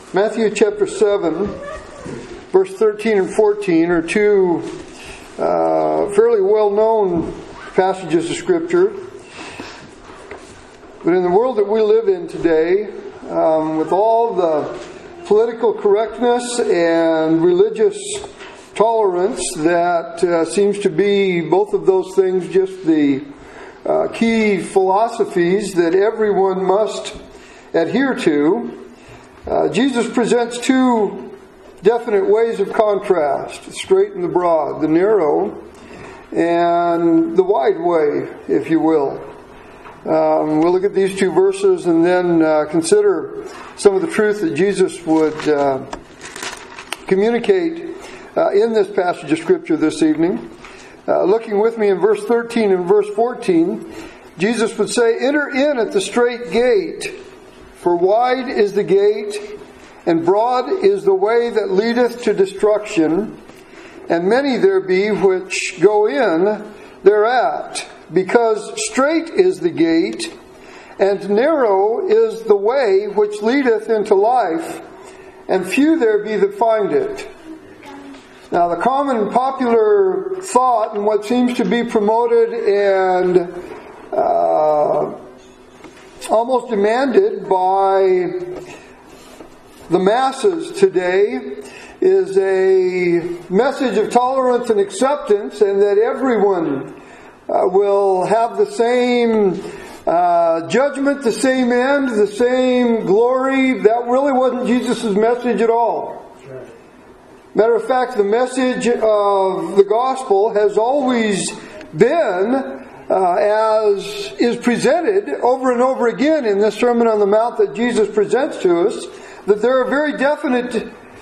Matthew chapter 7, verse 13 and 14 are two fairly well-known passages of Scripture. But in the world that we live in today, with all the political correctness and religious tolerance that seems to be both of those things just the key philosophies that everyone must adhere to, Jesus presents two definite ways of contrast: the straight and the broad, the narrow and the wide way, if you will. We'll look at these two verses and then consider some of the truth that Jesus would communicate in this passage of Scripture this evening. Looking with me in verse 13 and verse 14, Jesus would say, "Enter in at the straight gate, for wide is the gate, and broad is the way that leadeth to destruction, and many there be which go in thereat. Because strait is the gate, and narrow is the way which leadeth into life, and few there be that find it." Now, the common popular thought and what seems to be promoted and almost demanded by the masses today is a message of tolerance and acceptance, and that everyone will have the same judgment, the same end, the same glory. That really wasn't Jesus' message at all. Matter of fact, the message of the gospel has always been, as is presented over and over again in this Sermon on the Mount that Jesus presents to us, that there are very definite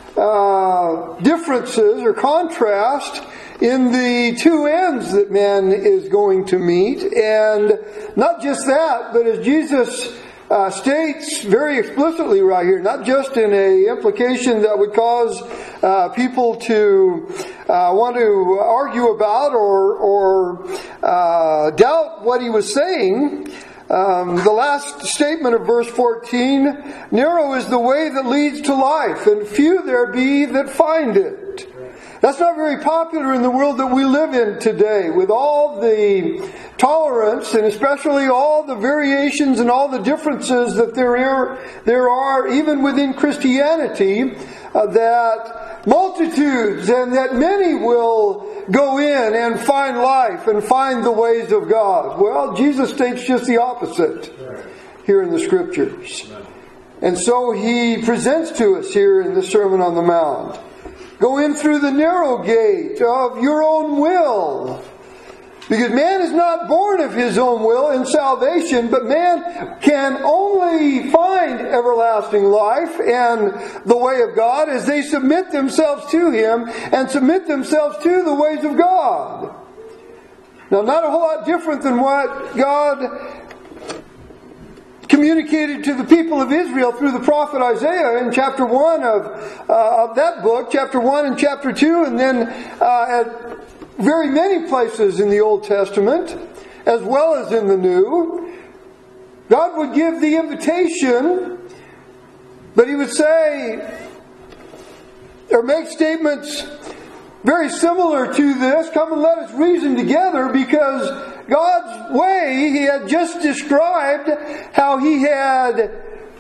differences or contrast in the two ends that man is going to meet. And not just that, but as Jesus states very explicitly right here, not just in a implication that would cause people to want to argue about or doubt what he was saying. The last statement of verse 14, "Narrow is the way that leads to life, and few there be that find it." That's not very popular in the world that we live in today, with all the tolerance and especially all the variations and all the differences that there are even within Christianity, that multitudes and that many will go in and find life and find the ways of God. Well, Jesus states just the opposite here in the Scriptures. And so he presents to us here in the Sermon on the Mount, go in through the narrow gate of your own will. Because man is not born of his own will in salvation, but man can only find everlasting life and the way of God as they submit themselves to Him and submit themselves to the ways of God. Now, not a whole lot different than what God communicated to the people of Israel through the prophet Isaiah in chapter 1 of that book, chapter 1 and chapter 2, and then at very many places in the Old Testament, as well as in the New. God would give the invitation, but He would say, or make statements very similar to this: "Come and let us reason together," because God's way, He had just described how He had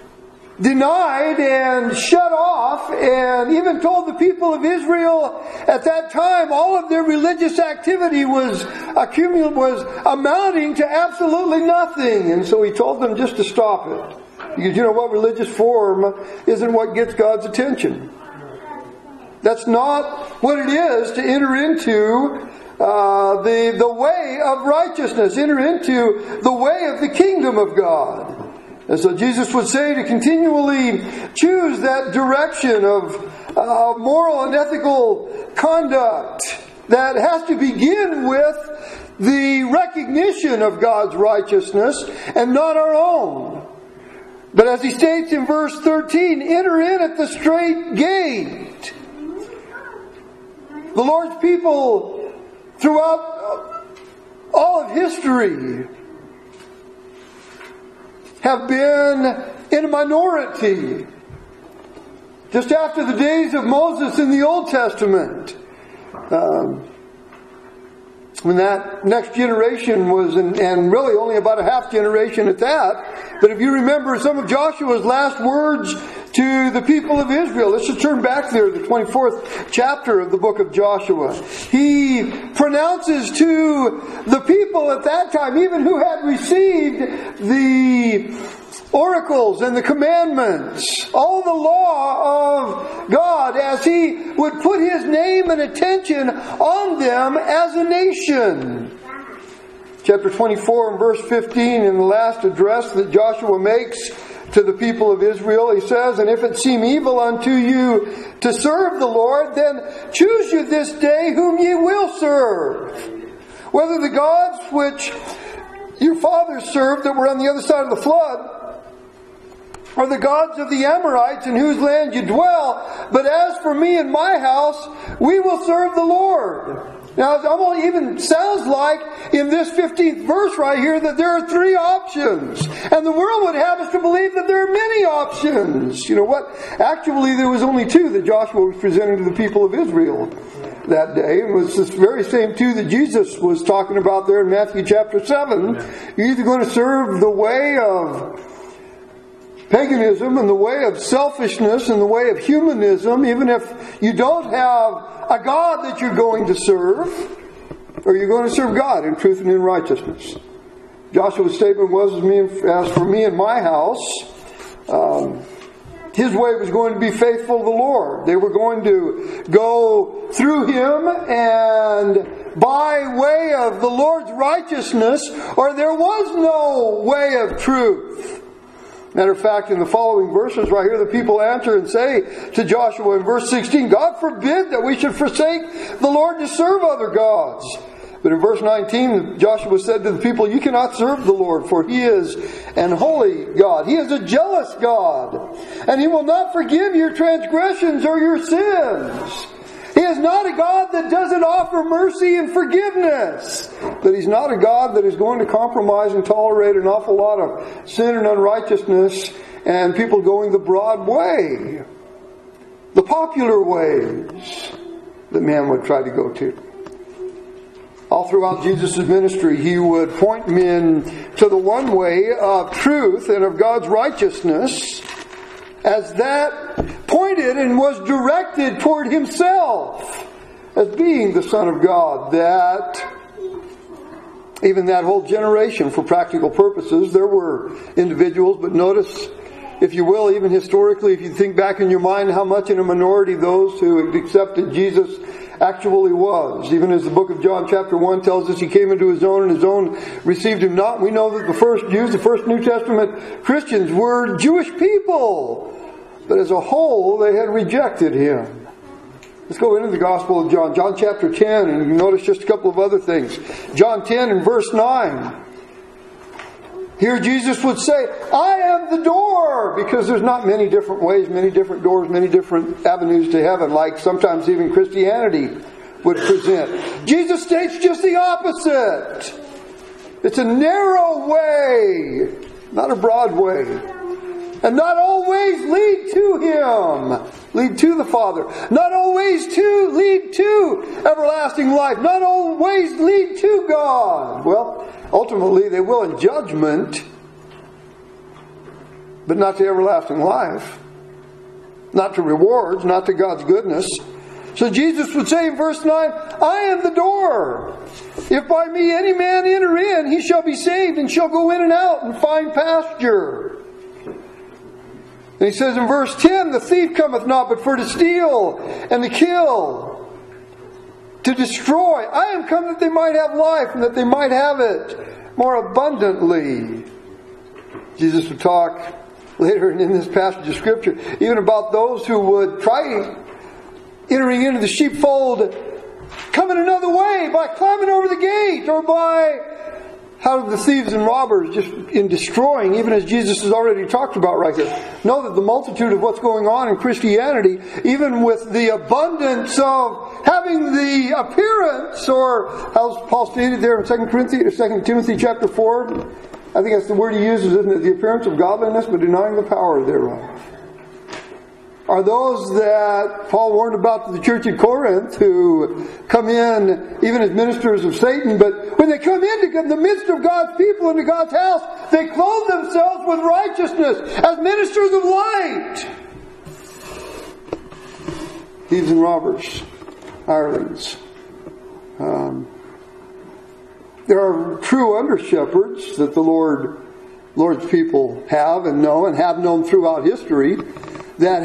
denied and shut off and even told the people of Israel at that time all of their religious activity was amounting to absolutely nothing. And so He told them just to stop it. Because you know what? Religious form isn't what gets God's attention. That's not what it is to enter into the way of righteousness, enter into the way of the kingdom of God. And so Jesus would say to continually choose that direction of moral and ethical conduct that has to begin with the recognition of God's righteousness and not our own. But as he states in verse 13, "Enter in at the straight gate." The Lord's people throughout all of history have been in a minority Just after the days of Moses in the Old Testament. When that next generation was, and really only about a half generation at that. But if you remember some of Joshua's last words to the people of Israel, let's just turn back there, the 24th chapter of the book of Joshua. He pronounces to the people at that time, even who had received the oracles and the commandments, all the law of God, as He would put His name and attention on them as a nation. Chapter 24 and verse 15, in the last address that Joshua makes to the people of Israel, he says, "And if it seem evil unto you to serve the Lord, then choose you this day whom ye will serve, whether the gods which your fathers served that were on the other side of the flood, or the gods of the Amorites in whose land you dwell. But as for me and my house, we will serve the Lord." Now, it almost even sounds like in this 15th verse right here that there are three options. And the world would have us to believe that there are many options. You know what? Actually, there was only two that Joshua was presenting to the people of Israel that day. It was this very same two that Jesus was talking about there in Matthew chapter 7. You're either going to serve the way of paganism and the way of selfishness and the way of humanism, even if you don't have a God that you're going to serve, or you're going to serve God in truth and in righteousness. Joshua's statement was, as for me and my house, his way was going to be faithful to the Lord. They were going to go through him and by way of the Lord's righteousness, or there was no way of truth. Matter of fact, in the following verses right here, the people answer and say to Joshua in verse 16, "God forbid that we should forsake the Lord to serve other gods." But in verse 19, Joshua said to the people, "You cannot serve the Lord, for He is an holy God. He is a jealous God, and He will not forgive your transgressions or your sins. He is not a God that doesn't offer mercy and forgiveness. But He's not a God that is going to compromise and tolerate an awful lot of sin and unrighteousness and people going the broad way, the popular ways that man would try to go to." All throughout Jesus' ministry, He would point men to the one way of truth and of God's righteousness, as that pointed and was directed toward Himself as being the Son of God. That even that whole generation, for practical purposes, there were individuals, but notice, if you will, even historically, if you think back in your mind how much in a minority those who accepted Jesus actually was. Even as the book of John chapter 1 tells us, He came into His own and His own received Him not. We know that the first Jews, the first New Testament Christians, were Jewish people. But as a whole, they had rejected Him. Let's go into the Gospel of John. John chapter 10, and you notice just a couple of other things. John 10 and verse 9. Here Jesus would say, "I am the door," because there's not many different ways, many different doors, many different avenues to heaven, like sometimes even Christianity would present. Jesus states just the opposite. It's a narrow way, not a broad way. And not always lead to Him, lead to the Father. Not always to lead to everlasting life. Not always lead to God. Well, ultimately they will in judgment, but not to everlasting life. Not to rewards, not to God's goodness. So Jesus would say in verse 9, "I am the door. If by me any man enter in, he shall be saved and shall go in and out and find pasture." And He says in verse 10, "The thief cometh not but for to steal and to kill, to destroy. I am come that they might have life and that they might have it more abundantly." Jesus would talk later in this passage of Scripture even about those who would try entering into the sheepfold coming another way by climbing over the gate, or by how the thieves and robbers just in destroying, even as Jesus has already talked about right here. Know that the multitude of what's going on in Christianity, even with the abundance of having the appearance, or how's Paul stated there in 2 Timothy chapter 4, I think that's the word he uses, isn't it? The appearance of godliness, but denying the power thereof. are those that Paul warned about to the church in Corinth, who come in even as ministers of Satan, but when they come into the midst of God's people, into God's house, they clothe themselves with righteousness as ministers of light. Thieves and robbers, hirelings. There are true under-shepherds that the Lord's people have and know and have known throughout history, that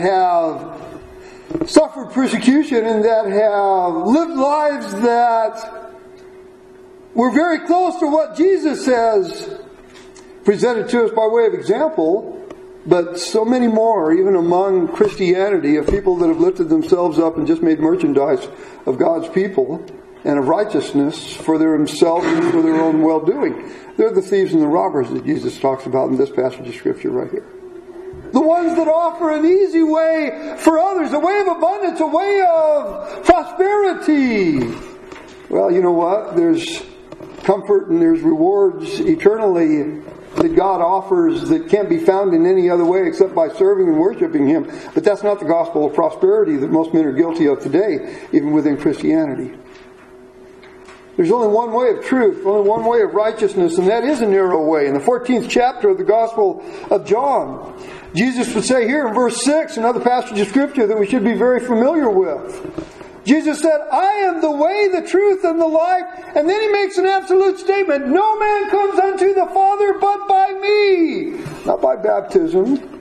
have suffered persecution and that have lived lives that were very close to what Jesus has presented to us by way of example. But so many more, even among Christianity, of people that have lifted themselves up and just made merchandise of God's people and of righteousness for themselves and for their own well-doing. They're the thieves and the robbers that Jesus talks about in this passage of Scripture right here. The ones that offer an easy way for others, a way of abundance, a way of prosperity. Well, you know what? There's comfort and there's rewards eternally that God offers that can't be found in any other way except by serving and worshiping Him. But that's not the gospel of prosperity that most men are guilty of today, even within Christianity. There's only one way of truth, only one way of righteousness, and that is a narrow way. In the 14th chapter of the Gospel of John, Jesus would say here in verse 6, another passage of Scripture that we should be very familiar with. Jesus said, I am the way, the truth, and the life. And then He makes an absolute statement. No man comes unto the Father but by me. Not by baptism.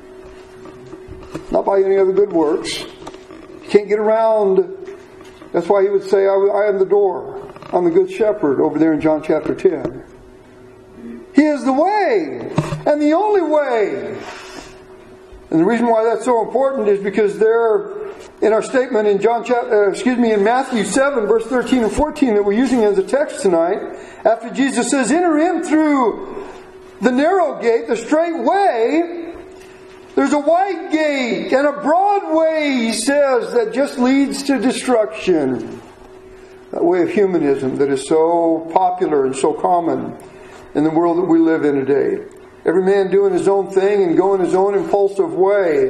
Not by any other good works. You can't get around. That's why He would say, I am the door. I'm the good shepherd over there in John chapter 10. He is the way and the only way. And the reason why that's so important is because there, in our statement in in Matthew 7, verse 13 and 14 that we're using as a text tonight, after Jesus says, enter in through the narrow gate, the straight way, there's a wide gate and a broad way, He says, that just leads to destruction. That way of humanism that is so popular and so common in the world that we live in today. Every man doing his own thing and going his own impulsive way.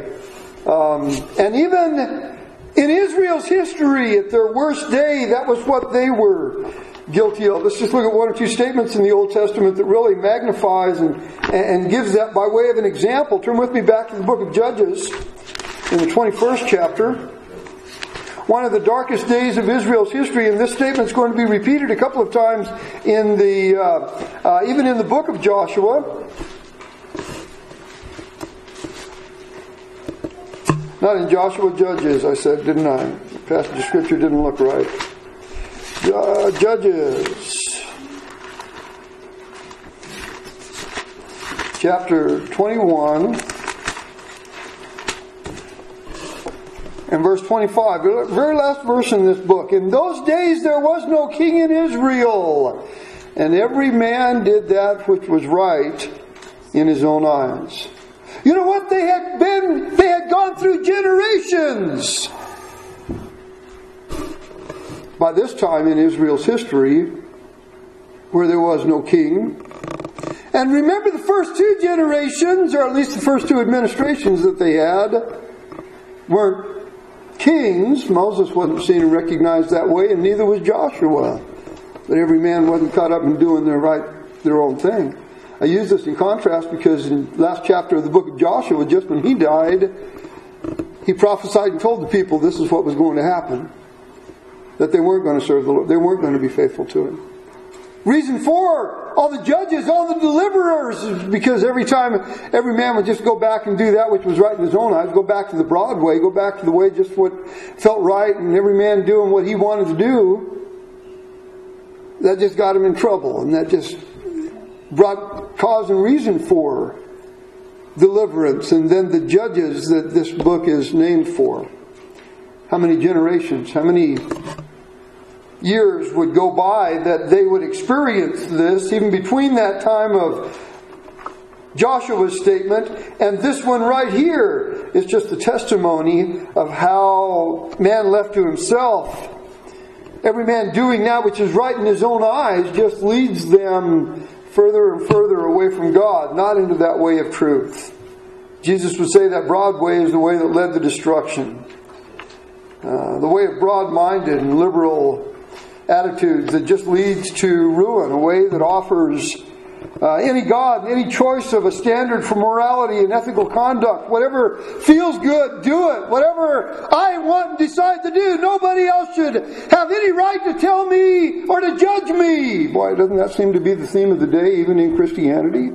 And even in Israel's history, at their worst day, that was what they were guilty of. Let's just look at one or two statements in the Old Testament that really magnifies and gives that by way of an example. Turn with me back to the book of Judges in the 21st chapter. One of the darkest days of Israel's history, and this statement is going to be repeated a couple of times in the even in the book of Joshua. Not in Joshua, Judges, I said, didn't I? The passage of Scripture didn't look right. Judges. Chapter 21. And verse 25. The very last verse in this book. In those days there was no king in Israel. And every man did that which was right in his own eyes. You know what? They had gone through generations. By this time in Israel's history, where there was no king. And remember the first two generations, or at least the first two administrations that they had, weren't kings. Moses wasn't seen and recognized that way, and neither was Joshua. That every man wasn't caught up in doing their own thing. I use this in contrast because in the last chapter of the book of Joshua, just when he died, he prophesied and told the people this is what was going to happen. That they weren't going to serve the Lord. They weren't going to be faithful to Him. Reason for all the judges, all the deliverers, is because every time every man would just go back and do that which was right in his own eyes, go back to the broad way, go back to the way just what felt right, and every man doing what he wanted to do, that just got him in trouble, and that just brought cause and reason for deliverance. And then the judges that this book is named for. How many generations, how many years would go by that they would experience this, even between that time of Joshua's statement and this one right here is just a testimony of how man left to himself, every man doing that which is right in his own eyes, just leads them further and further away from God, not into that way of truth. Jesus would say that broad way is the way that led to destruction. The way of broad-minded and liberal attitudes that just leads to ruin. A way that offers any God, any choice of a standard for morality and ethical conduct. Whatever feels good, do it. Whatever I want and decide to do, nobody else should have any right to tell me or to judge me. Boy, doesn't that seem to be the theme of the day, even in Christianity?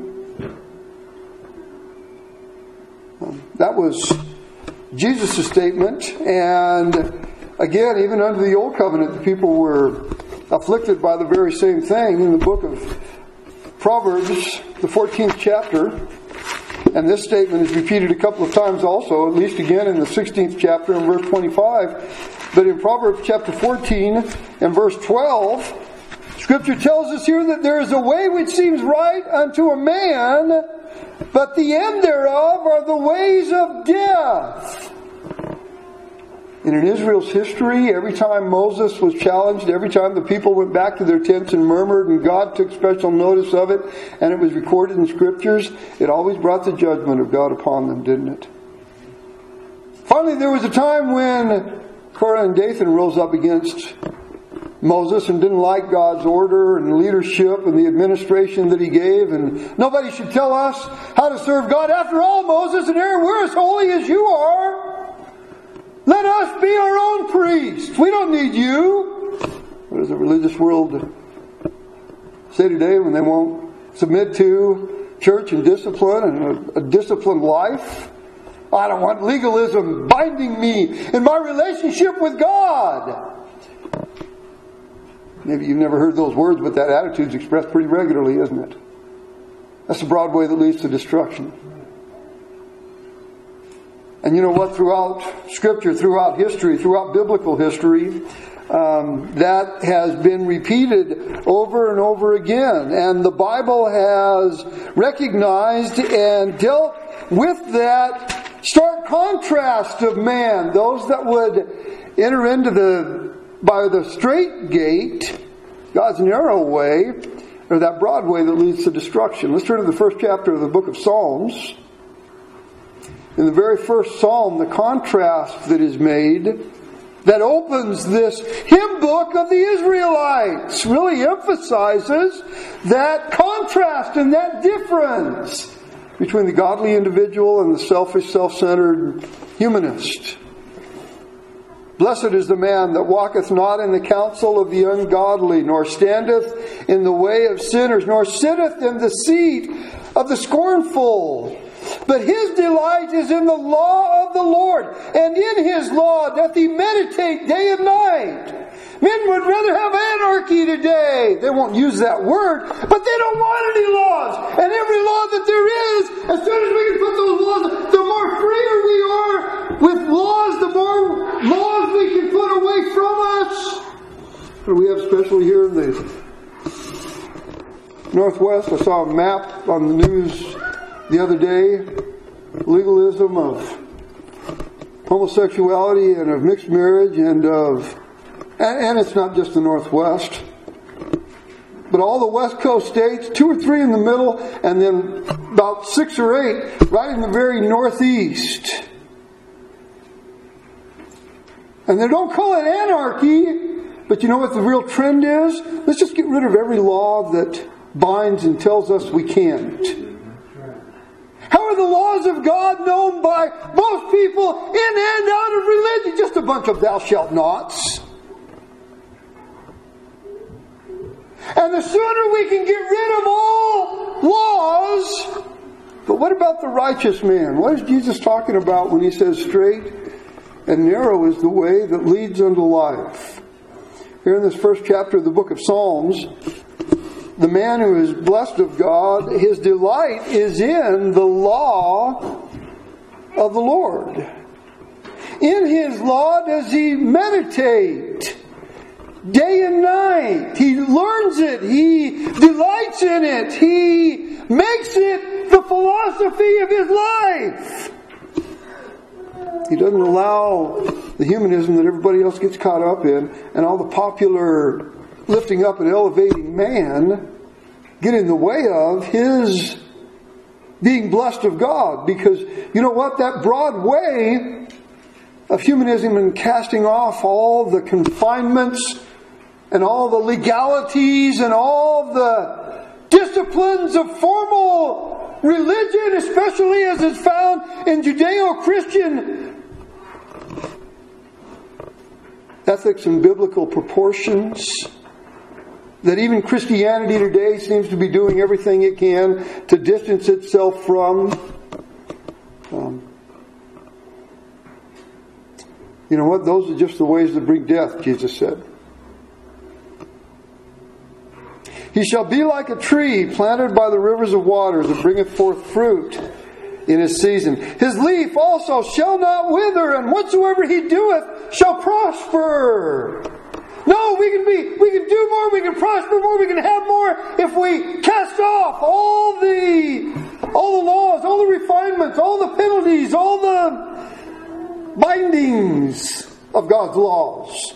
That was Jesus' statement. And again, even under the Old Covenant, the people were afflicted by the very same thing. In the book of Proverbs, the 14th chapter, and this statement is repeated a couple of times also, at least again in the 16th chapter in verse 25. But in Proverbs chapter 14 and verse 12, Scripture tells us here that there is a way which seems right unto a man, but the end thereof are the ways of death. And in Israel's history, every time Moses was challenged, every time the people went back to their tents and murmured, and God took special notice of it, and it was recorded in Scriptures, it always brought the judgment of God upon them, didn't it? Finally, there was a time when Korah and Dathan rose up against Moses and didn't like God's order and leadership and the administration that he gave, and nobody should tell us how to serve God. After all, Moses and Aaron, we're as holy as you are. Let us be our own priests. We don't need you. What does the religious world say today when they won't submit to church and discipline and a disciplined life? I don't want legalism binding me in my relationship with God. Maybe you've never heard those words, but that attitude's expressed pretty regularly, isn't it? That's the broad way that leads to destruction. And you know what? Throughout Scripture, throughout history, throughout biblical history, that has been repeated over and over again. And the Bible has recognized and dealt with that stark contrast of man. Those that would enter into by the straight gate, God's narrow way, or that broad way that leads to destruction. Let's turn to the first chapter of the book of Psalms. In the very first psalm, the contrast that is made that opens this hymn book of the Israelites really emphasizes that contrast and that difference between the godly individual and the selfish, self-centered humanist. Blessed is the man that walketh not in the counsel of the ungodly, nor standeth in the way of sinners, nor sitteth in the seat of the scornful. But his delight is in the law of the Lord, and in his law doth he meditate day and night. Men would rather have anarchy today. They won't use that word, but they don't want any laws. And every law that there is, as soon as we can put those laws, the more freer we are with laws, the more laws we can put away from us. What do we have especially here in the Northwest? I saw a map on the news the other day, legalism of homosexuality and of mixed marriage and it's not just the Northwest, but all the West Coast states, 2 or 3 in the middle, and then about 6 or 8 right in the very Northeast. And they don't call it anarchy, but you know what the real trend is? Let's just get rid of every law that binds and tells us we can't. How are the laws of God known by most people in and out of religion? Just a bunch of thou shalt nots. And the sooner we can get rid of all laws. But what about the righteous man? What is Jesus talking about when he says straight and narrow is the way that leads unto life? Here in this first chapter of the book of Psalms, the man who is blessed of God, his delight is in the law of the Lord. In his law does he meditate day and night. He learns it. He delights in it. He makes it the philosophy of his life. He doesn't allow the humanism that everybody else gets caught up in and all the popular lifting up and elevating man get in the way of his being blessed of God. Because, you know what? That broad way of humanism and casting off all the confinements and all the legalities and all the disciplines of formal religion, especially as is found in Judeo-Christian ethics and biblical proportions, that even Christianity today seems to be doing everything it can to distance itself from. You know what? Those are just the ways that bring death, Jesus said. He shall be like a tree planted by the rivers of water that bringeth forth fruit in his season. His leaf also shall not wither, and whatsoever he doeth shall prosper. No, we can do more, we can prosper more, we can have more if we cast off all the laws, all the refinements, all the penalties, all the bindings of God's laws.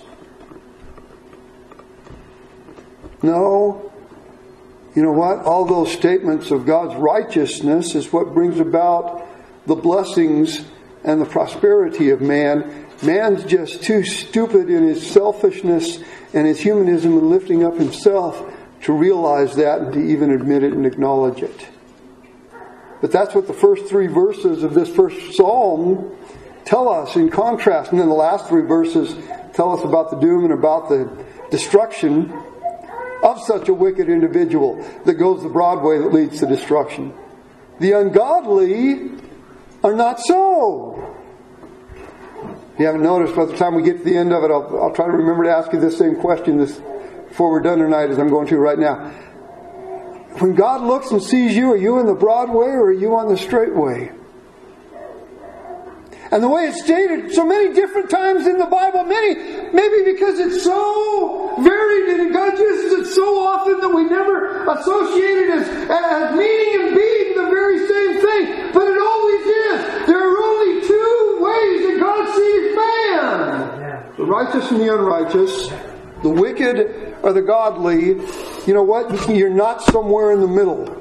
No. You know what? All those statements of God's righteousness is what brings about the blessings and the prosperity of man. Man's just too stupid in his selfishness and his humanism and lifting up himself to realize that and to even admit it and acknowledge it. But that's what the first 3 verses of this first psalm tell us in contrast. And then the last 3 verses tell us about the doom and about the destruction of such a wicked individual that goes the broad way that leads to destruction. The ungodly are not so. If you haven't noticed, by the time we get to the end of it, I'll try to remember to ask you this same question before we're done tonight, as I'm going to right now. When God looks and sees you, are you in the broad way or are you on the straight way? And the way it's stated so many different times in the Bible, maybe because it's so varied and God uses it so often that we never associate it as meaning and being the very same thing. But it always is. There are only 2 ways that God sees man. The righteous and the unrighteous. The wicked or the godly. You know what? You're not somewhere in the middle.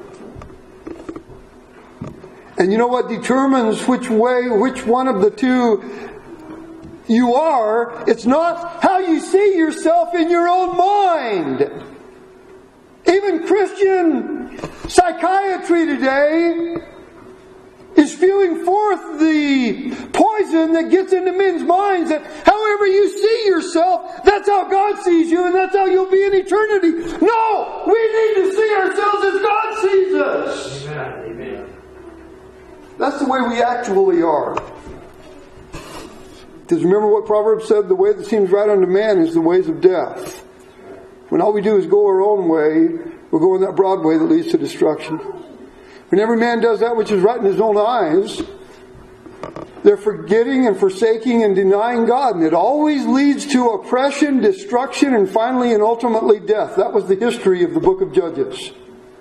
And you know what determines which one of the 2 you are? It's not how you see yourself in your own mind. Even Christian psychiatry today is spewing forth the poison that gets into men's minds that however you see yourself, that's how God sees you and that's how you'll be in eternity. No! We need to see ourselves as God sees us. Amen. That's the way we actually are. Because remember what Proverbs said, the way that seems right unto man is the ways of death. When all we do is go our own way, we're going that broad way that leads to destruction. When every man does that which is right in his own eyes, they're forgetting and forsaking and denying God. And it always leads to oppression, destruction, and finally and ultimately death. That was the history of the book of Judges.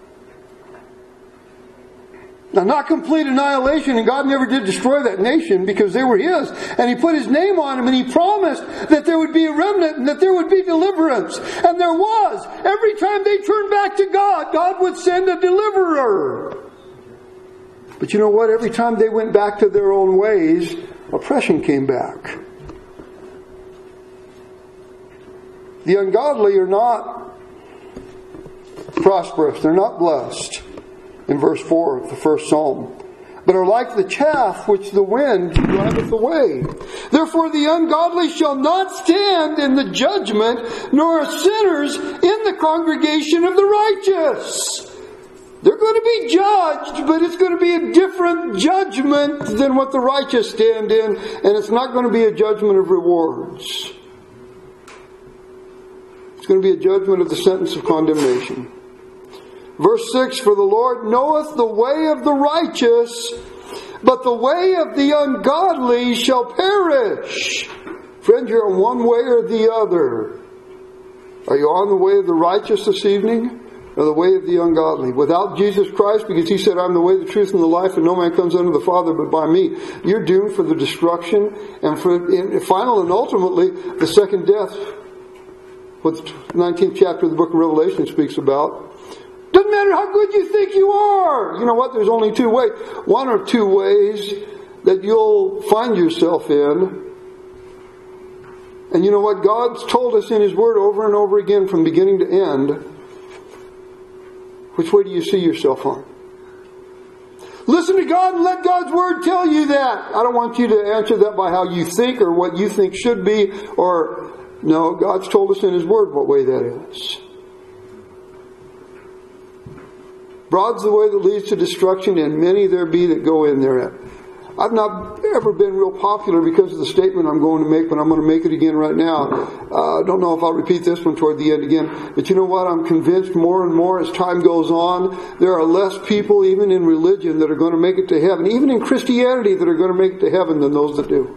Now, not complete annihilation, and God never did destroy that nation because they were His. And He put His name on them, and He promised that there would be a remnant and that there would be deliverance. And there was. Every time they turned back to God, God would send a deliverer. But you know what? Every time they went back to their own ways, oppression came back. The ungodly are not prosperous. They're not blessed. In verse 4 of the first psalm. But are like the chaff which the wind driveth away. Therefore the ungodly shall not stand in the judgment, nor sinners in the congregation of the righteous. They're going to be judged, but it's going to be a different judgment than what the righteous stand in, and it's not going to be a judgment of rewards. It's going to be a judgment of the sentence of condemnation. Verse 6, for the Lord knoweth the way of the righteous, but the way of the ungodly shall perish. Friend, you're on one way or the other. Are you on the way of the righteous this evening, or the way of the ungodly? Without Jesus Christ, because He said, I'm the way, the truth, and the life, and no man comes unto the Father but by me. You're doomed for the destruction, and for final and ultimately the second death, what the 19th chapter of the book of Revelation speaks about. Doesn't matter how good you think you are. You know what? There's only two ways. One or two ways that you'll find yourself in. And you know what? God's told us in His Word over and over again from beginning to end. Which way do you see yourself on? Listen to God and let God's Word tell you that. I don't want you to answer that by how you think or what you think should be. Or, no, God's told us in His Word what way that is. Broad's the way that leads to destruction, and many there be that go in thereat. I've not ever been real popular because of the statement I'm going to make, but I'm going to make it again right now. I don't know if I'll repeat this one toward the end again. But you know what? I'm convinced more and more as time goes on, there are less people, even in religion, that are going to make it to heaven. Even in Christianity, that are going to make it to heaven than those that do.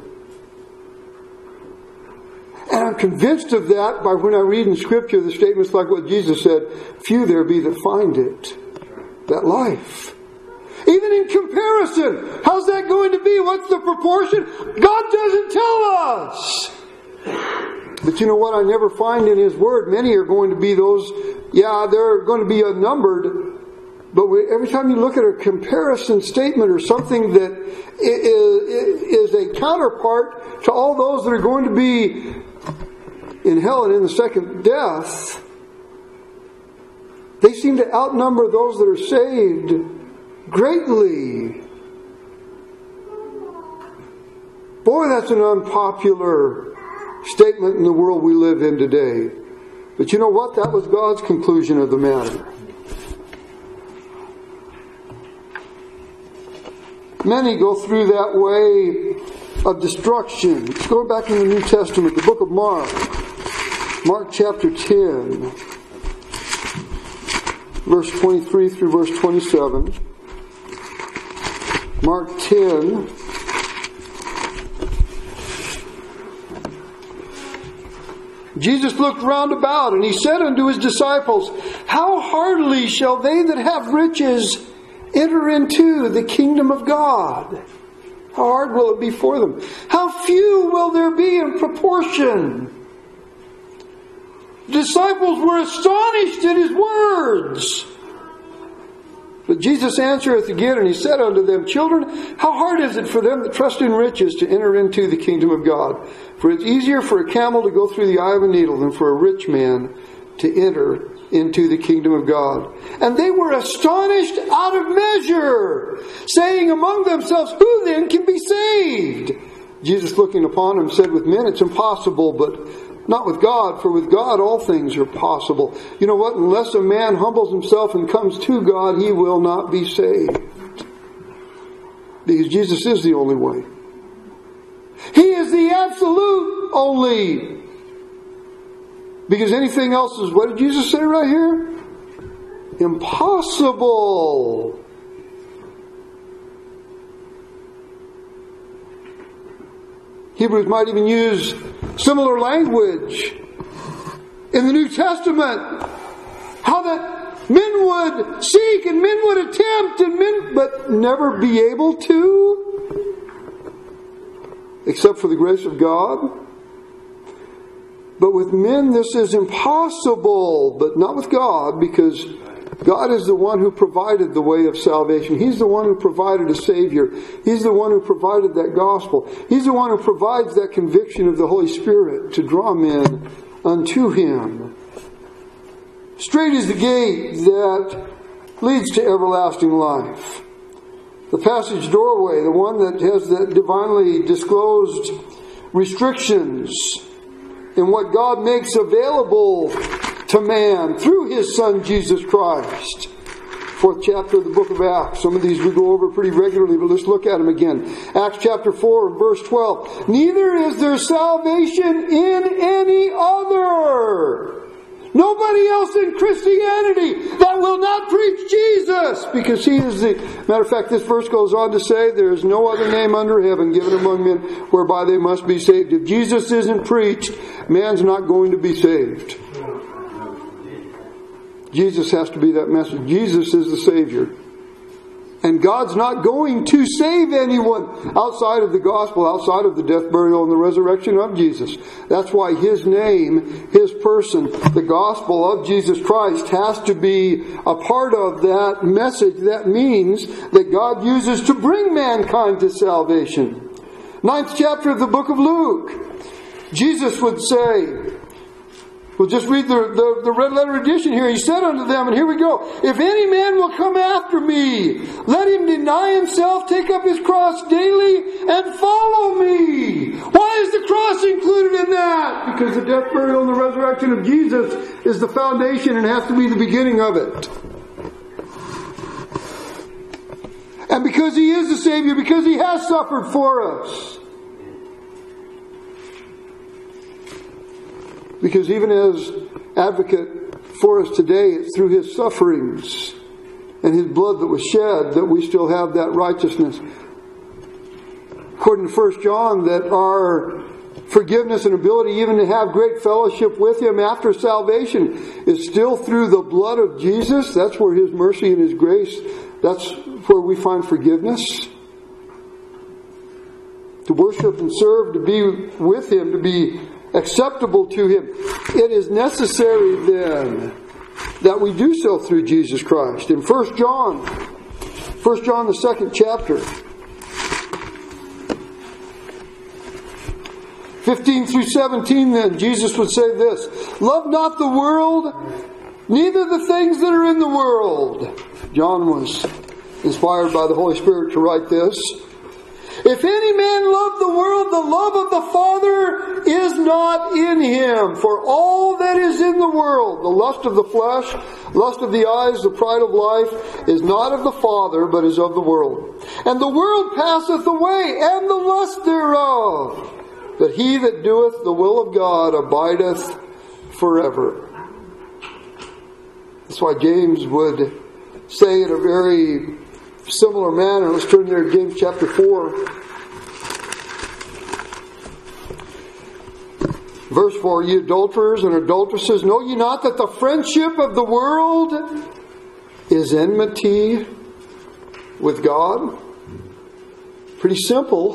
And I'm convinced of that by when I read in Scripture the statements like what Jesus said, few there be that find it. That life. Even in comparison, how's that going to be? What's the proportion? God doesn't tell us. But you know what I never find in His Word? Many are going to be those, they're going to be unnumbered. But every time you look at a comparison statement or something that is a counterpart to all those that are going to be in hell and in the second death, they seem to outnumber those that are saved greatly. Boy, that's an unpopular statement in the world we live in today. But you know what? That was God's conclusion of the matter. Many go through that way of destruction. Let's go back in the New Testament, the book of Mark. Mark chapter 10. Verse 23 through verse 27. Mark 10. Jesus looked round about, and He said unto His disciples, how heartily shall they that have riches enter into the kingdom of God? How hard will it be for them? How few will there be in proportion? The disciples were astonished at His words. But Jesus answereth again, and He said unto them, children, how hard is it for them that trust in riches to enter into the kingdom of God? For it's easier for a camel to go through the eye of a needle than for a rich man to enter into the kingdom of God. And they were astonished out of measure, saying among themselves, who then can be saved? Jesus looking upon them said, with men it's impossible, but not with God, for with God all things are possible. You know what? Unless a man humbles himself and comes to God, he will not be saved. Because Jesus is the only way. He is the absolute only. Because anything else is, what did Jesus say right here? Impossible. Hebrews might even use similar language in the New Testament. How that men would seek and men would attempt but never be able to, except for the grace of God. But with men this is impossible, but not with God, because God is the one who provided the way of salvation. He's the one who provided a Savior. He's the one who provided that gospel. He's the one who provides that conviction of the Holy Spirit to draw men unto Him. Straight is the gate that leads to everlasting life. The passage doorway, the one that has the divinely disclosed restrictions in what God makes available to man through His Son Jesus Christ. 4th chapter of the book of Acts. Some of these we go over pretty regularly, but let's look at them again. Acts chapter 4 and verse 12. Neither is there salvation in any other. Nobody else in Christianity that will not preach Jesus, because He is the... Matter of fact, this verse goes on to say, there is no other name under heaven given among men whereby they must be saved. If Jesus isn't preached, man's not going to be saved. Jesus has to be that message. Jesus is the Savior. And God's not going to save anyone outside of the gospel, outside of the death, burial, and the resurrection of Jesus. That's why His name, His person, the gospel of Jesus Christ has to be a part of that message, that means that God uses to bring mankind to salvation. 9th chapter of the book of Luke. Jesus would say, we'll just read the red letter edition here. He said unto them, and here we go, if any man will come after me, let him deny himself, take up his cross daily, and follow me. Why is the cross included in that? Because the death, burial, and the resurrection of Jesus is the foundation and has to be the beginning of it. And because He is the Savior, because He has suffered for us. Because even as advocate for us today, it's through His sufferings and His blood that was shed that we still have that righteousness. According to 1 John, that our forgiveness and ability even to have great fellowship with Him after salvation is still through the blood of Jesus. That's where His mercy and His grace, that's where we find forgiveness. To worship and serve, to be with Him, to be acceptable to Him. It is necessary then that we do so through Jesus Christ. In 1 John, the 2nd chapter, 15 through 17 then, Jesus would say this, love not the world, neither the things that are in the world. John was inspired by the Holy Spirit to write this. If any man love the world, the love of the Father is not in him. For all that is in the world, the lust of the flesh, lust of the eyes, the pride of life, is not of the Father, but is of the world. And the world passeth away, and the lust thereof. But he that doeth the will of God abideth forever. That's why James would say in a very similar manner. Let's turn there to James chapter 4. Verse 4, ye adulterers and adulteresses, know ye not that the friendship of the world is enmity with God? Pretty simple,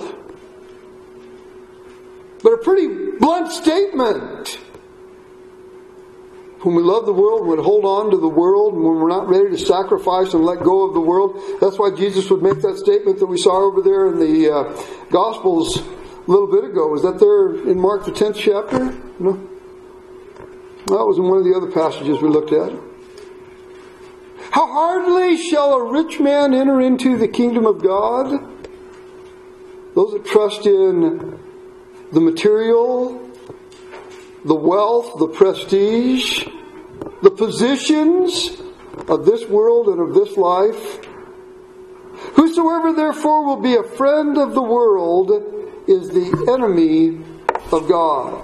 but a pretty blunt statement. When we love the world, we would hold on to the world, and when we're not ready to sacrifice and let go of the world, that's why Jesus would make that statement that we saw over there in the Gospels a little bit ago. Was that there in Mark the 10th chapter? No? That was in one of the other passages we looked at. How hardly shall a rich man enter into the kingdom of God? Those that trust in the material, the wealth, the prestige, the positions of this world and of this life. Whosoever therefore will be a friend of the world is the enemy of God.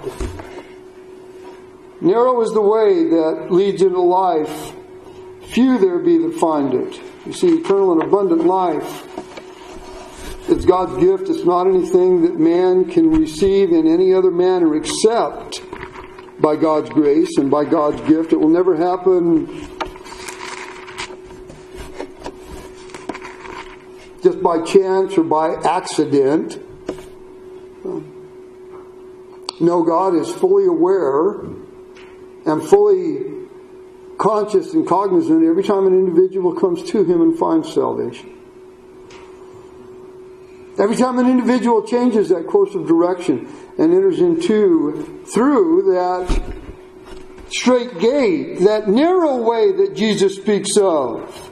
Narrow is the way that leads into life. Few there be that find it. You see, eternal and abundant life, it's God's gift. It's not anything that man can receive in any other manner except by God's grace and by God's gift. It will never happen just by chance or by accident. No, God is fully aware and fully conscious and cognizant every time an individual comes to Him and finds salvation. Every time an individual changes that course of direction and enters through that straight gate, that narrow way that Jesus speaks of.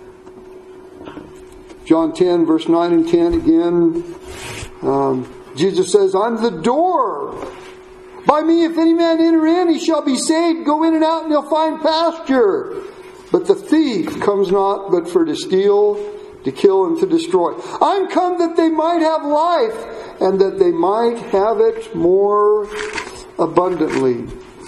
John 10, verse 9 and 10 again. Jesus says, I'm the door. By me, if any man enter in, he shall be saved. Go in and out, and he'll find pasture. But the thief comes not but for to steal, to kill, and to destroy. I'm come that they might have life, and that they might have it more abundantly.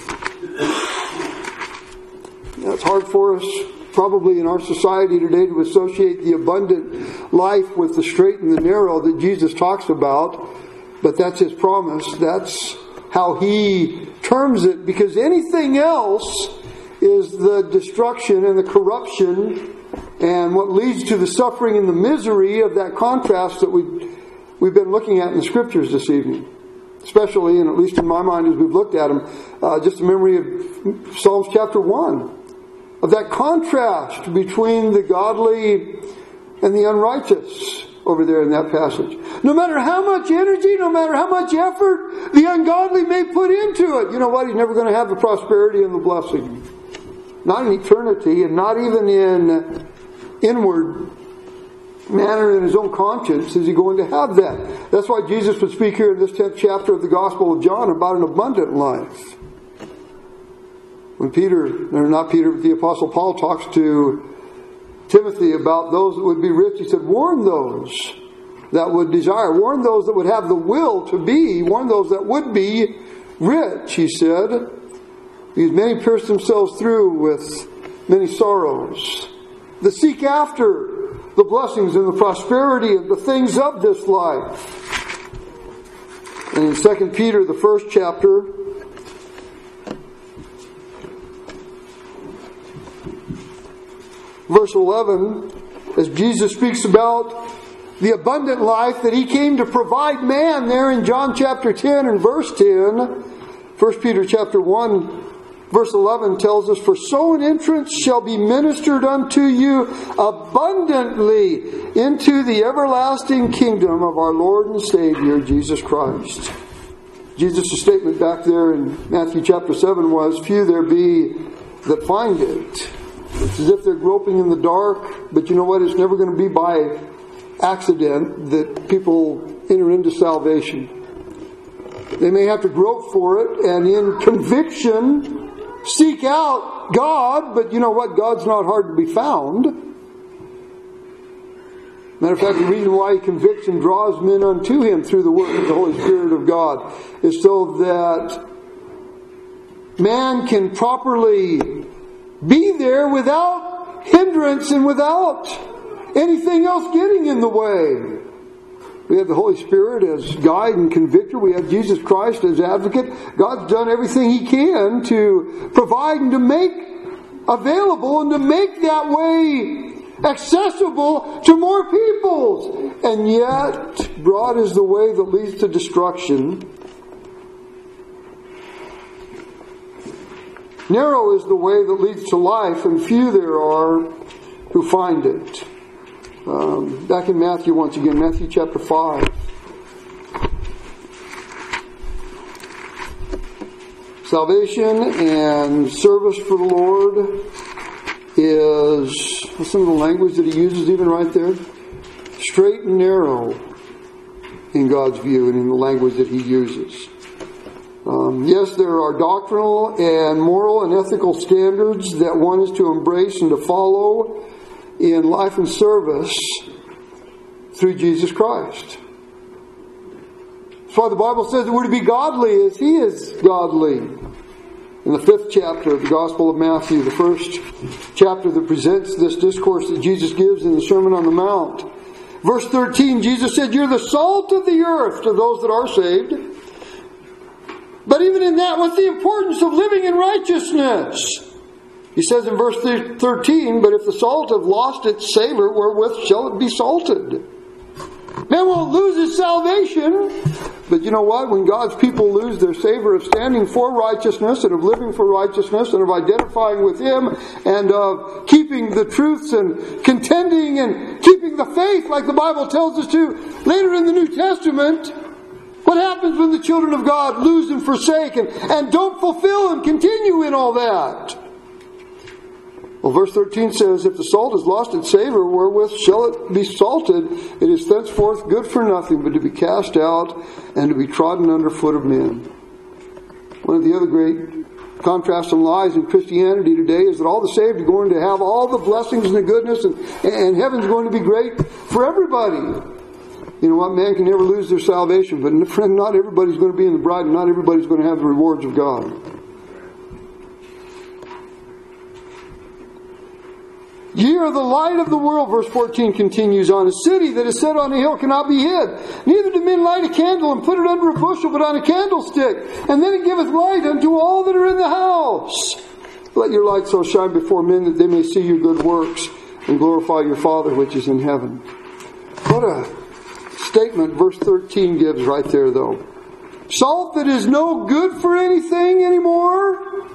It's hard for us, probably in our society today, to associate the abundant life with the straight and the narrow that Jesus talks about. But that's His promise. That's how He terms it, because anything else is the destruction and the corruption and what leads to the suffering and the misery of that contrast that we've been looking at in the Scriptures this evening. Especially, and at least in my mind as we've looked at them, just a memory of Psalms chapter 1. Of that contrast between the godly and the unrighteous over there in that passage. No matter how much energy, no matter how much effort the ungodly may put into it, you know what? He's never going to have the prosperity and the blessing. Not in eternity, and not even in inward manner in his own conscience is he going to have that. That's why Jesus would speak here in this 10th chapter of the Gospel of John about an abundant life. When the Apostle Paul talks to Timothy about those that would be rich, he said, warn those that would desire, warn those that would have the will to be, warn those that would be rich, he said. Because many pierce themselves through with many sorrows. That seek after the blessings and the prosperity of the things of this life. And in 2 Peter, the first chapter, verse 11, as Jesus speaks about the abundant life that He came to provide man there in John chapter 10 and verse 10, 1 Peter chapter 1, verse 11 tells us, for so an entrance shall be ministered unto you abundantly into the everlasting kingdom of our Lord and Savior, Jesus Christ. Jesus' statement back there in Matthew chapter 7 was, few there be that find it. It's as if they're groping in the dark, but you know what? It's never going to be by accident that people enter into salvation. They may have to grope for it, and in conviction seek out God, but you know what? God's not hard to be found. Matter of fact, the reason why conviction draws men unto Him through the work of the Holy Spirit of God is so that man can properly be there without hindrance and without anything else getting in the way. We have the Holy Spirit as guide and convictor. We have Jesus Christ as advocate. God's done everything He can to provide and to make available and to make that way accessible to more peoples. And yet, broad is the way that leads to destruction. Narrow is the way that leads to life, and few there are who find it. Back in Matthew once again, Matthew chapter 5. Salvation and service for the Lord is some of the language that He uses even right there. Straight and narrow in God's view and in the language that He uses. Yes, there are doctrinal and moral and ethical standards that one is to embrace and to follow in life and service through Jesus Christ. That's why the Bible says that we're to be godly as He is godly. In the 5th chapter of the Gospel of Matthew, the first chapter that presents this discourse that Jesus gives in the Sermon on the Mount. Verse 13, Jesus said, you're the salt of the earth to those that are saved. But even in that, what's the importance of living in righteousness? He says in verse 13, but if the salt have lost its savor, wherewith shall it be salted? Man won't lose his salvation. But you know what? When God's people lose their savor of standing for righteousness and of living for righteousness and of identifying with Him and of keeping the truths and contending and keeping the faith like the Bible tells us to later in the New Testament, what happens when the children of God lose and forsake and don't fulfill and continue in all that? Well, verse 13 says, if the salt has lost its savor, wherewith shall it be salted? It is thenceforth good for nothing, but to be cast out and to be trodden under foot of men. One of the other great contrasts and lies in Christianity today is that all the saved are going to have all the blessings and the goodness, and heaven's going to be great for everybody. You know what? Man can never lose their salvation, but friend, not everybody's going to be in the bride, and not everybody's going to have the rewards of God. Ye are the light of the world, verse 14 continues on. A city that is set on a hill cannot be hid. Neither do men light a candle and put it under a bushel, but on a candlestick. And then it giveth light unto all that are in the house. Let your light so shine before men that they may see your good works and glorify your Father which is in heaven. What a statement verse 13 gives right there, though. Salt that is no good for anything anymore,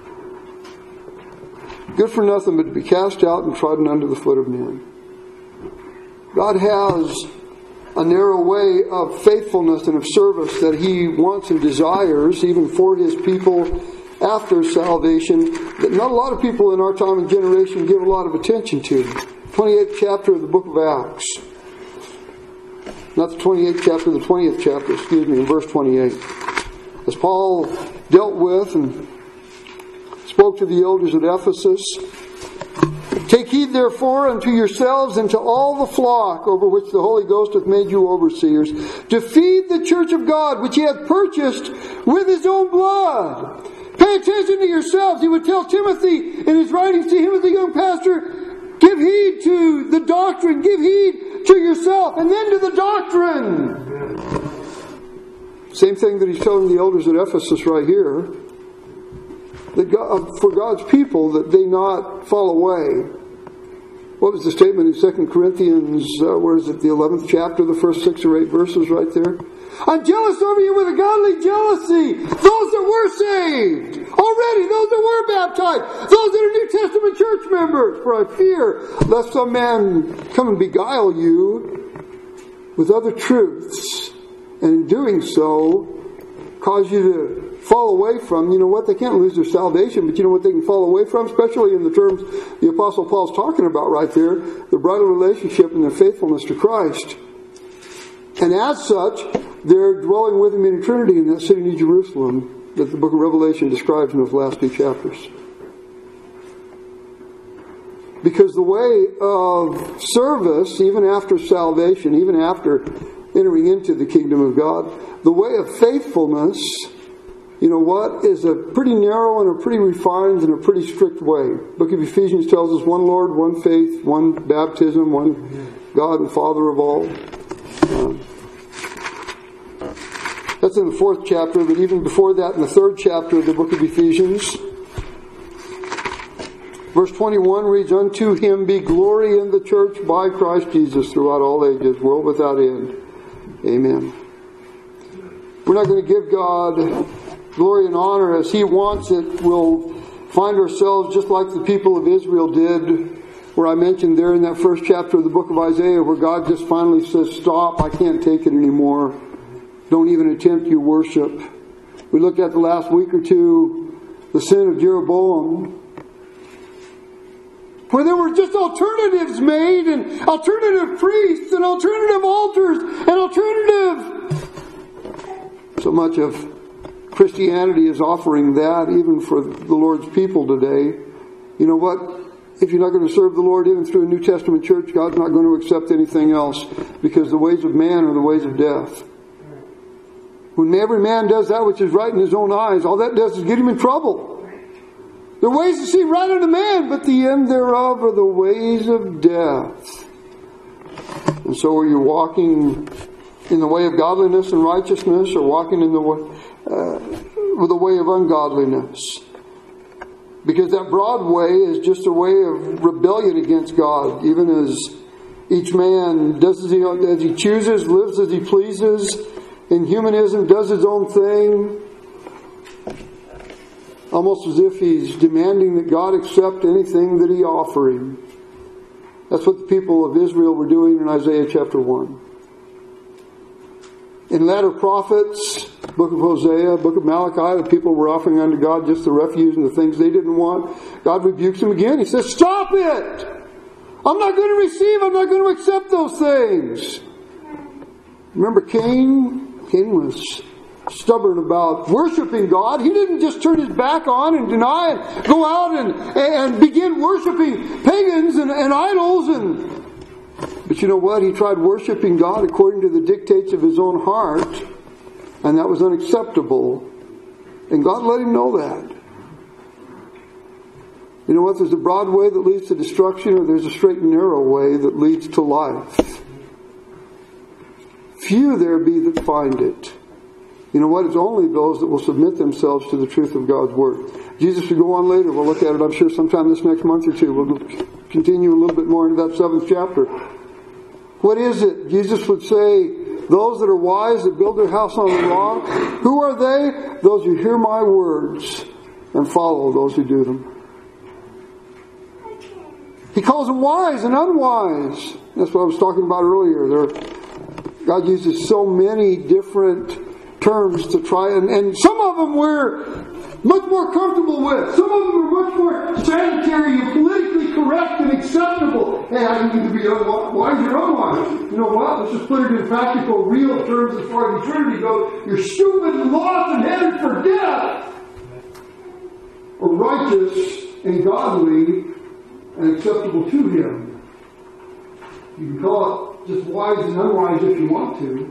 good for nothing but to be cast out and trodden under the foot of men. God has a narrow way of faithfulness and of service that He wants and desires, even for His people after salvation, that not a lot of people in our time and generation give a lot of attention to. 28th chapter of the book of Acts. Not the 28th chapter, the 20th chapter, in verse 28. As Paul dealt with and spoke to the elders at Ephesus, take heed therefore unto yourselves and to all the flock over which the Holy Ghost hath made you overseers, to feed the church of God, which He hath purchased with His own blood. Pay attention to yourselves. He would tell Timothy in his writings to him as a young pastor, give heed to the doctrine, give heed to yourself, and then to the doctrine. Same thing that he's telling the elders at Ephesus right here. That God, for God's people, that they not fall away. What was the statement in 2 Corinthians, where is it, the 11th chapter, the first 6 or 8 verses right there? I'm jealous over you with a godly jealousy. Those that were saved already, those that were baptized, those that are New Testament church members. For I fear lest some man come and beguile you with other truths, and in doing so, cause you to fall away from, you know what, they can't lose their salvation, but you know what they can fall away from, especially in the terms the Apostle Paul's talking about right there, the bridal relationship and their faithfulness to Christ. And as such, they're dwelling with Him in eternity in that city, New Jerusalem, that the book of Revelation describes in those last 2 chapters. Because the way of service, even after salvation, even after entering into the kingdom of God, the way of faithfulness, you know what, is a pretty narrow and a pretty refined and a pretty strict way. The book of Ephesians tells us one Lord, one faith, one baptism, one God and Father of all. That's in the 4th chapter, but even before that, in the 3rd chapter of the book of Ephesians, verse 21 reads, unto Him be glory in the church by Christ Jesus throughout all ages, world without end. Amen. We're not going to give God glory and honor as He wants it. We'll find ourselves just like the people of Israel did, where I mentioned there in that 1st chapter of the book of Isaiah, where God just finally says, stop, I can't take it anymore. Don't even attempt your worship. We looked at the last week or two, the sin of Jeroboam, where there were just alternatives made, and alternative priests, and alternative altars, and alternative. So much of Christianity is offering that, even for the Lord's people today. You know what? If you're not going to serve the Lord even through a New Testament church, God's not going to accept anything else, because the ways of man are the ways of death. When every man does that which is right in his own eyes, all that does is get him in trouble. There are ways to see right unto man, but the end thereof are the ways of death. And so are you walking in the way of godliness and righteousness, or walking in the way, with the way of ungodliness? Because that broad way is just a way of rebellion against God, even as each man does as he chooses, lives as he pleases. In humanism, does his own thing, almost as if he's demanding that God accept anything that He offer him. That's what the people of Israel were doing in Isaiah chapter 1. In latter prophets, book of Hosea, book of Malachi, the people were offering unto God just the refuse and the things they didn't want. God rebukes them again. He says, stop it! I'm not going to receive, I'm not going to accept those things. Remember Cain? Cain was stubborn about worshiping God. He didn't just turn his back on and deny and go out and begin worshiping pagans and idols. But you know what? He tried worshiping God according to the dictates of his own heart, and that was unacceptable. And God let him know that. You know what? There's a broad way that leads to destruction, or there's a straight and narrow way that leads to life. Few there be that find it. You know what? It's only those that will submit themselves to the truth of God's Word. Jesus will go on later. We'll look at it, I'm sure, sometime this next month or two. We'll continue a little bit more into that 7th chapter. What is it? Jesus would say, those that are wise that build their house on the rock. Who are they? Those who hear my words and follow those who do them. He calls them wise and unwise. That's what I was talking about earlier. God uses so many different terms to try, and some of them we're much more comfortable with. Some of them are much more sanitary and politically correct and acceptable. Hey, I need to be wise or unwise. You know what? Let's just put it in practical, real terms as far as eternity goes. You're stupid and lost and headed for death. Or righteous and godly and acceptable to Him. You can call it just wise and unwise if you want to.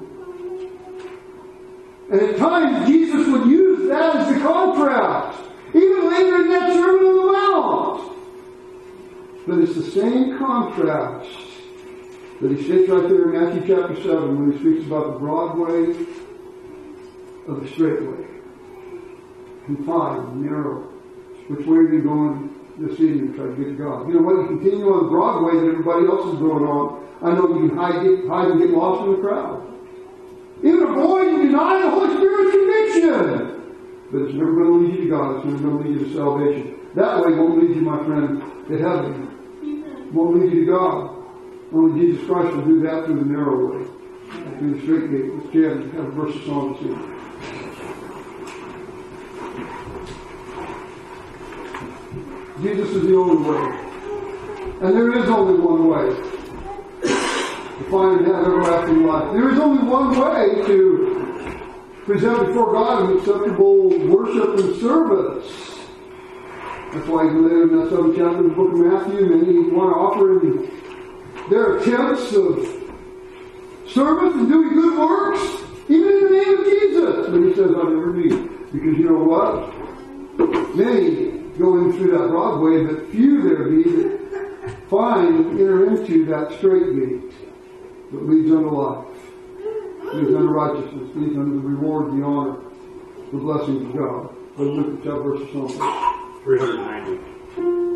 And at times, Jesus would use that as the contrast. Even later in that Sermon on the Mount. But it's the same contrast that He states right there in Matthew chapter 7 when He speaks about the broad way of the straight way. Confined, narrow. Which way are you going this evening to try to get to God? You know what? You continue on the broad way that everybody else is going on. I know you can hide and get lost in the crowd. Even avoid and deny the Holy Spirit's conviction. But it's never going to lead you to God. It's never going to lead you to salvation. That way won't lead you, my friend, to heaven. Won't lead you to God. Only Jesus Christ will do that through the narrow way. Through the straight gate. Let's have verses on this evening. Jesus is the only way. And there is only one way to find and have everlasting life. There is only one way to present before God an acceptable worship and service. That's why later in that 7th chapter of the book of Matthew, many want to offer in their attempts of service and doing good works, even in the name of Jesus. But He says, I'll never be. Because you know what? Many going through that broad way, but few there be that find and enter into that straight gate that leads unto life, leads unto righteousness, leads unto the reward, the honor, the blessings of God. Let's look at that verse or something. 390.